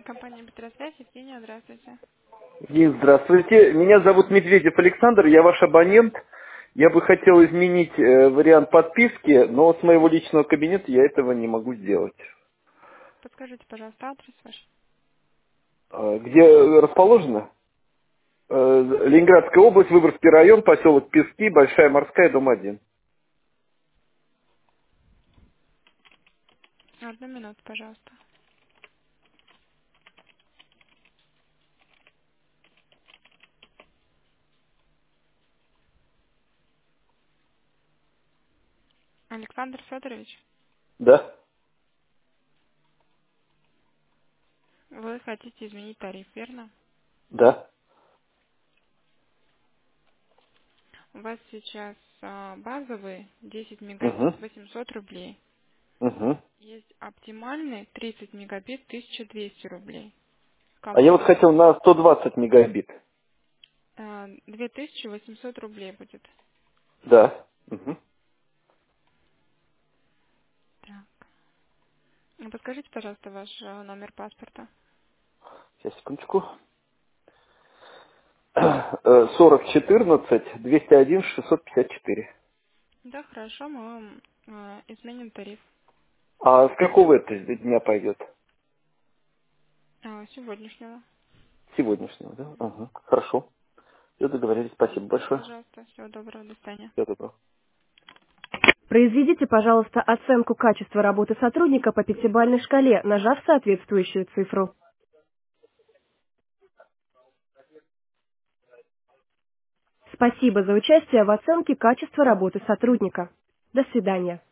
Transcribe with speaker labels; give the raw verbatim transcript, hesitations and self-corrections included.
Speaker 1: Компания Петросвязь, Евгения, здравствуйте.
Speaker 2: И здравствуйте, меня зовут Медведев Александр, я ваш абонент. Я бы хотел изменить э, вариант подписки, но с моего личного кабинета я этого не могу сделать.
Speaker 1: Подскажите, пожалуйста, адрес ваш.
Speaker 2: Э, где э, расположено? Э, Ленинградская область, Выборгский район, поселок Пески, Большая Морская, дом один.
Speaker 1: Одну минуту, пожалуйста. Александр Федорович,
Speaker 2: Да,
Speaker 1: вы хотите изменить тариф, верно?
Speaker 2: да.
Speaker 1: У вас сейчас а, базовый десять
Speaker 2: Угу,
Speaker 1: мегабит восемьсот рублей.
Speaker 2: угу.
Speaker 1: Есть оптимальный тридцать мегабит тысяча двести рублей.
Speaker 2: А я вот
Speaker 1: Комфорт
Speaker 2: хотел на сто двадцать мегабит.
Speaker 1: а, две тысячи восемьсот рублей будет.
Speaker 2: Да. Угу.
Speaker 1: Так. Ну, подскажите, пожалуйста, ваш а, номер паспорта.
Speaker 2: Сейчас, секундочку. Э, сорок четырнадцать двести один шестьсот пятьдесят четыре.
Speaker 1: Да, хорошо, мы вам а, изменим тариф
Speaker 2: А с какого это дня пойдет?
Speaker 1: а, сегодняшнего.
Speaker 2: Сегодняшнего, да? Ага. Хорошо. Все договорились. Спасибо большое.
Speaker 1: Пожалуйста, всего доброго, до свидания.
Speaker 2: Всего доброго.
Speaker 3: Произведите, пожалуйста, оценку качества работы сотрудника по пятибалльной шкале, нажав соответствующую цифру. Спасибо за участие в оценке качества работы сотрудника. До свидания.